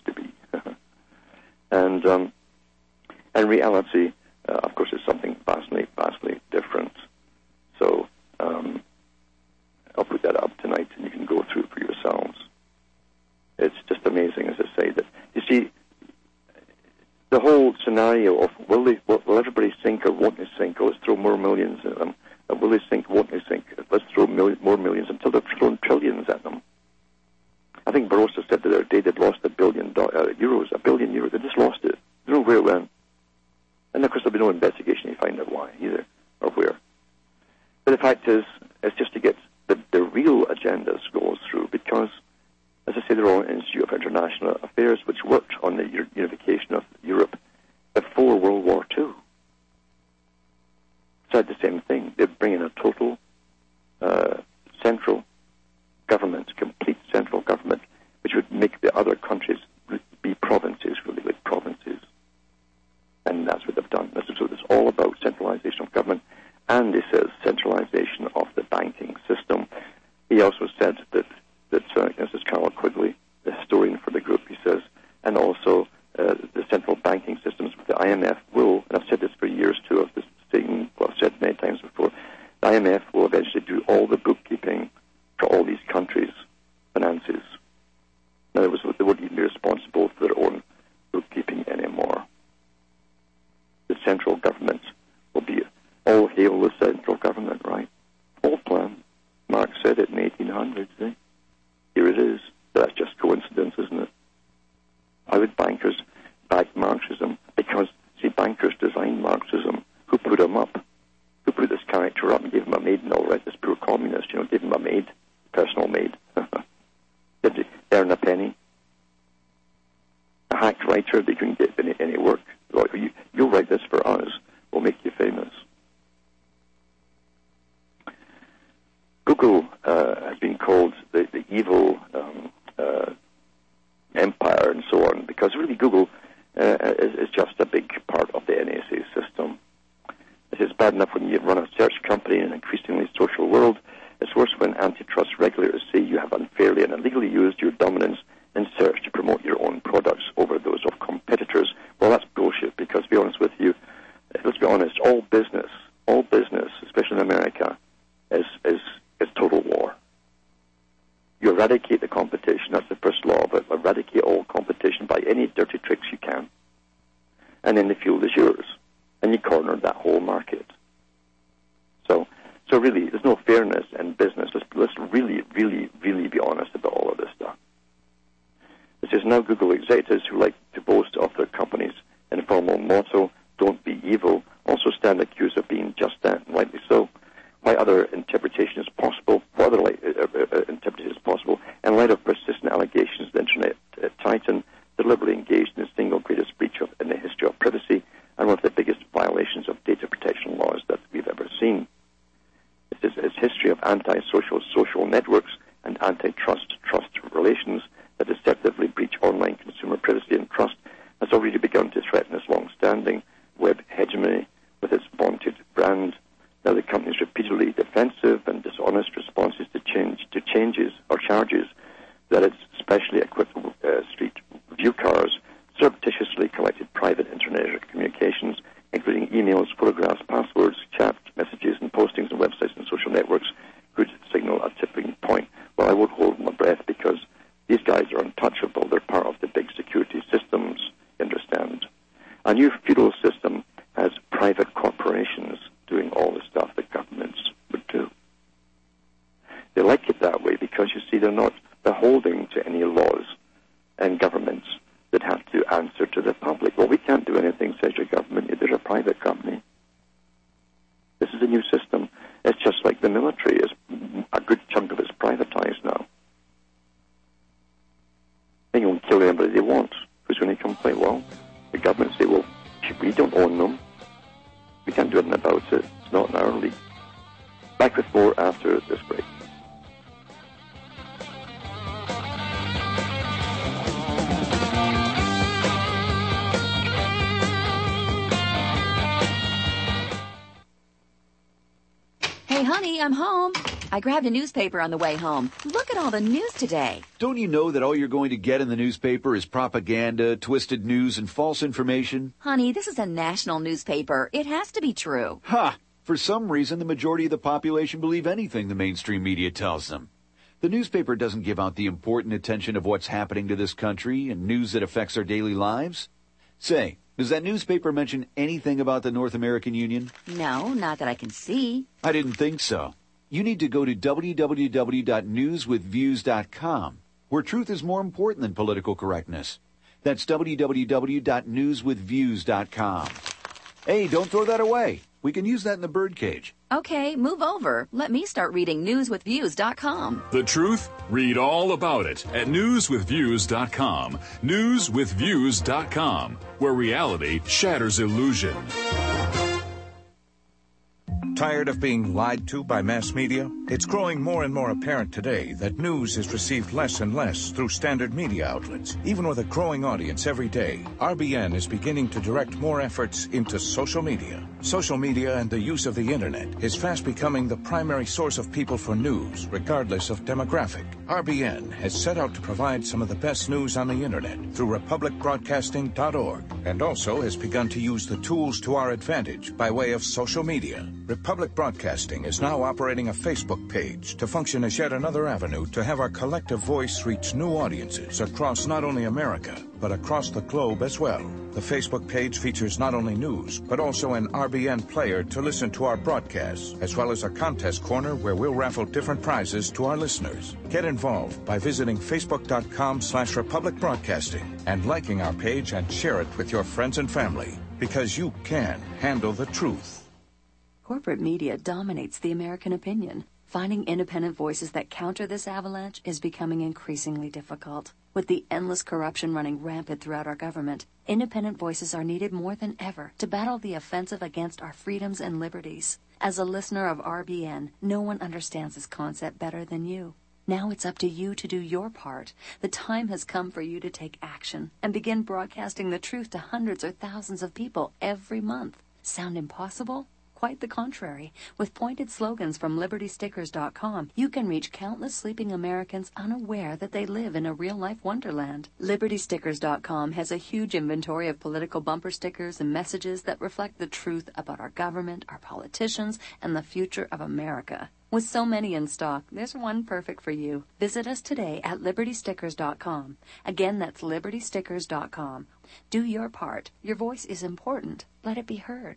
And in reality, of course, it's something vastly, vastly different. So I'll put that up tonight, and you can go through it for yourselves. It's just amazing, as I say, that you see the whole scenario of will everybody sink or won't they sink? Or let's throw more millions at them. Will they sink? Won't they sink? Let's throw more millions until they've thrown trillions at them. I think Barroso said the other day they'd lost €1 billion. €1 billion. They just lost it. They don't know where it went. And of course, there'll be no investigation to find out why either or where. But the fact is, it's just to get the real agendas goes through because, as I say, the Royal Institute of International Affairs, which worked on the unification of Europe before World War II, said the same thing. They'd bring in a total central government, complete central government, which would make the other countries be provinces, really like provinces. And that's what they've done. So it's all about centralization of government, and it says centralization of the banking system. He also said that this is Carol Quigley, the historian for the group, he says, and also the central banking systems with the IMF will, and I've said this for years too, I've said many times before, the IMF will eventually do all the bookkeeping for all these countries' finances. In other words, they wouldn't even be responsible for their own bookkeeping anymore. The central government will be, all hail the central government, right? Whole plan. Marx said it in 1800s, eh? Here it is. But that's just coincidence, isn't it? How would bankers back Marxism? Because, see, bankers designed Marxism. Who put him up? Who put this character up and gave him a maid and all right? This poor communist, gave him a maid, personal maid. Did he earn a penny? A hack writer, they couldn't get any work. You'll write this for us. We'll make you famous. Google has been called the evil empire and so on, because really Google is just a big part of the NSA system. It is bad enough when you run a search company in an increasingly social world. It's worse when antitrust regulators say you have unfairly and illegally used your dominance in search to promote your own products over those of competitors. Well, that's bullshit, because to be honest with you, let's be honest, all business, especially in America, is total war. You eradicate the competition, that's the first law, but eradicate all competition by any dirty tricks you can. And then the field is yours. And you corner that whole market. So really, there's no fairness in business. Let's really, really, really be honest about all of this stuff. This is now Google executives who like to boast of their company's informal motto, "Don't be evil," also stand accused of being just that, and rightly so. Why other interpretation is possible? What other interpretation is possible? In light of persistent allegations, the Internet Titan deliberately engaged in the single greatest breach in the history of privacy and one of the biggest violations of data protection laws that we've ever seen. Its history of anti-social social networks and antitrust trust relations that deceptively breach online consumer privacy and trust has already begun to threaten its long-standing web hegemony with its vaunted brand. Now the company's repeatedly defensive and dishonest responses to changes or charges that its specially equipped street view cars surreptitiously collected private internet communications, including emails, photographs, passwords, chat messages, and postings on websites and social networks, could signal a tipping point. Well, I won't hold my breath, because these guys are untouchable. They're part of the big security systems, you understand. A new feudal system has private corporations doing all the stuff that governments would do. They like it that way because, you see, they're not beholding to any laws and governments that have to answer to the public. Well, we can't do anything, says your government. You're a private company. This is a new system. It's just like the military. A good chunk of it's privatized now. They can kill anybody they want. Who's going to complain? Well, the government say, well, we don't own them. We can't do anything about it. It's not in our league. Back with more after this break. Hey, honey, I'm home. I grabbed a newspaper on the way home. Look at all the news today. Don't you know that all you're going to get in the newspaper is propaganda, twisted news, and false information? Honey, this is a national newspaper. It has to be true. Ha! For some reason, the majority of the population believe anything the mainstream media tells them. The newspaper doesn't give out the important attention of what's happening to this country and news that affects our daily lives. Say, does that newspaper mention anything about the North American Union? No, not that I can see. I didn't think so. You need to go to www.newswithviews.com, where truth is more important than political correctness. That's www.newswithviews.com. Hey, don't throw that away. We can use that in the birdcage. Okay, move over. Let me start reading newswithviews.com. The truth? Read all about it at newswithviews.com. Newswithviews.com, where reality shatters illusion. Tired of being lied to by mass media? It's growing more and more apparent today that news is received less and less through standard media outlets. Even with a growing audience every day, RBN is beginning to direct more efforts into social media. Social media and the use of the internet is fast becoming the primary source of people for news, regardless of demographic. RBN has set out to provide some of the best news on the internet through republicbroadcasting.org, and also has begun to use the tools to our advantage by way of social media. Republic Broadcasting is now operating a Facebook page to function as yet another avenue to have our collective voice reach new audiences across not only America, but across the globe as well. The Facebook page features not only news, but also an RBN player to listen to our broadcasts, as well as a contest corner where we'll raffle different prizes to our listeners. Get involved by visiting facebook.com/Republic Broadcasting and liking our page and share it with your friends and family, because you can handle the truth. Corporate media dominates the American opinion. Finding independent voices that counter this avalanche is becoming increasingly difficult. With the endless corruption running rampant throughout our government, independent voices are needed more than ever to battle the offensive against our freedoms and liberties. As a listener of RBN, no one understands this concept better than you. Now it's up to you to do your part. The time has come for you to take action and begin broadcasting the truth to hundreds or thousands of people every month. Sound impossible? Quite the contrary. With pointed slogans from LibertyStickers.com, you can reach countless sleeping Americans unaware that they live in a real-life wonderland. LibertyStickers.com has a huge inventory of political bumper stickers and messages that reflect the truth about our government, our politicians, and the future of America. With so many in stock, there's one perfect for you. Visit us today at LibertyStickers.com. Again, that's LibertyStickers.com. Do your part. Your voice is important. Let it be heard.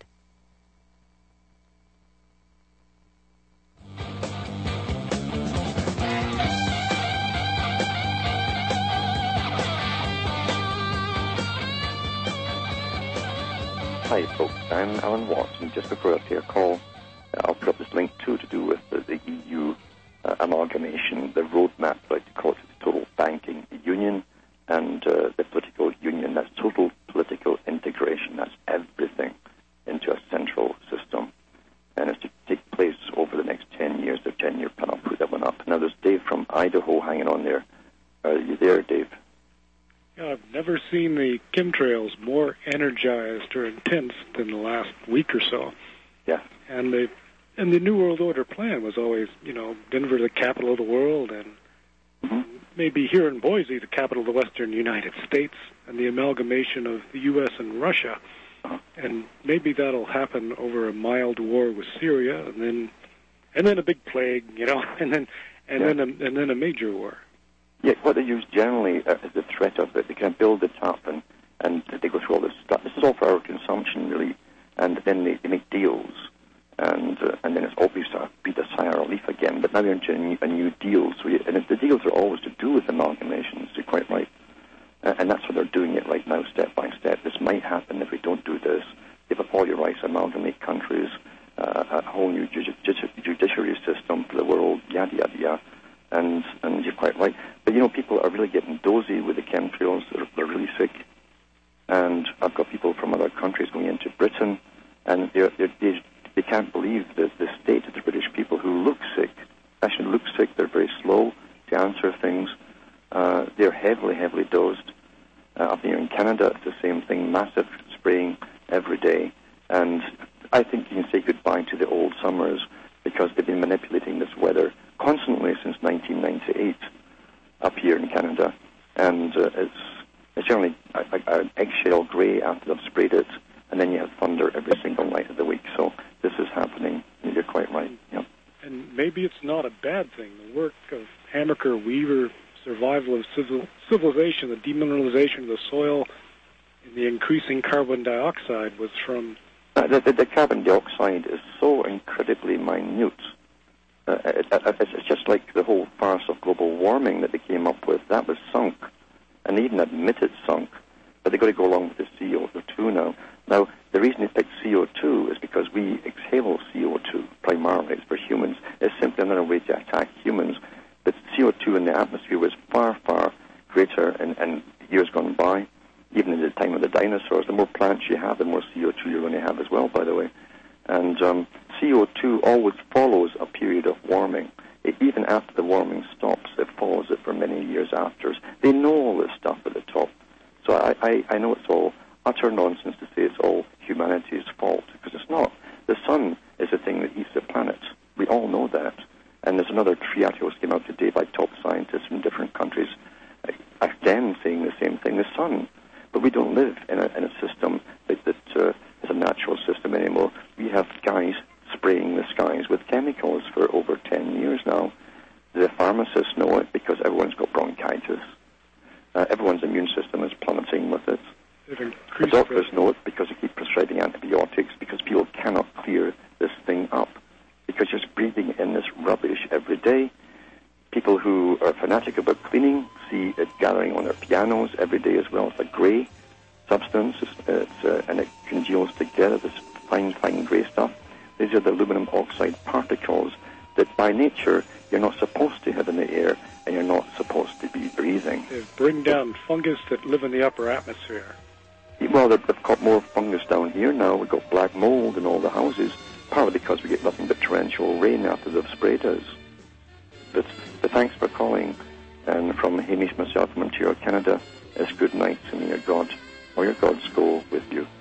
Hi, folks. I'm Alan Watts, and just before I take a call, I'll put up this link, too, to do with the EU amalgamation, the roadmap, I like to call it, the total banking union and the political union. That's total political integration. That's everything into a central system. And it's to take place over the next 10 years, the 10-year plan. I'll put that one up. Now, there's Dave from Idaho hanging on there. Are you there, Dave? Yeah, I've never seen the chemtrails more energized or intense than the last week or so. Yeah. And the New World Order plan was always, Denver the capital of the world, and maybe here in Boise the capital of the Western United States, and the amalgamation of the U.S. and Russia. And maybe that'll happen over a mild war with Syria, and then a big plague, and then a major war. Yeah, what they use generally is the threat of it. They can build it up, and they go through all this stuff. This is all for our consumption, really. And then they make deals, and then it's obvious to beat a sigh of relief again. But now you're into a new deal. And the deals are always to do with amalgamations. You're quite right. And that's what they're doing it right now, step by step. This might happen if we don't do this. Give up all your rights, amalgamate countries, a whole new judiciary system for the world, yada, yada, yada. And you're quite right. But, people are really getting dozy with the chemtrails. They're really sick. And I've got people from other countries going into Britain, and they can't believe the state of the British people who look sick. Actually look sick. They're very slow to answer things. They're heavily dosed. Up here in Canada, it's the same thing, massive spraying every day. And I think you can say goodbye to the old summers because they've been manipulating this weather constantly since 1998 up here in Canada. And it's generally an eggshell grey after they've sprayed it, and then you have thunder every single night of the week. So this is happening. You're quite right. Yeah. And maybe it's not a bad thing. The work of Hammaker, Weaver, survival of civilization, the demineralization of the soil, and the increasing carbon dioxide was from... The carbon dioxide is so incredibly minute. It's just like the whole farce of global warming that they came up with. That was sunk, and they even admit it's sunk. But they've got to go along with the CO2 now. Now, the reason they picked CO2 is because we exhale CO2 primarily. It's for humans. It's simply another way to attack humans. But CO2 in the atmosphere was far, far greater in years gone by. Even in the time of the dinosaurs, the more plants you have, the more CO2 you're going to have as well, by the way. And CO2 always follows a period of warming. Even after the warming stops, it follows it for many years after. They know all this stuff at the top. So I know it's all utter nonsense to say it's all humanity's fault, because it's not. The sun is the thing that eats the planet. We all know that. And there's another three articles came out today by top scientists from different countries, again saying the same thing, the sun. But we don't live in a system that is a natural system anymore. We have guys spraying the skies with chemicals for over 10 years now. The pharmacists know it because everyone's got bronchitis. Everyone's immune system is plummeting with it. The doctors know it because they keep prescribing antibiotics because people cannot clear this thing up because you're breathing in this rubbish every day. People who are fanatic about cleaning see it gathering on their pianos every day as well. It's a grey substance, and it congeals together, this fine grey stuff. These are the aluminum oxide particles that by nature you're not supposed to have in the air and you're not supposed to be breathing. They bring down fungus that live in the upper atmosphere. Well, they've got more fungus down here now. We've got black mold in all the houses, partly because we get nothing but torrential rain after they've sprayed us. But thanks for calling. And from Hamish, myself, from Ontario, Canada, it's good night, and may your God or your gods go with you.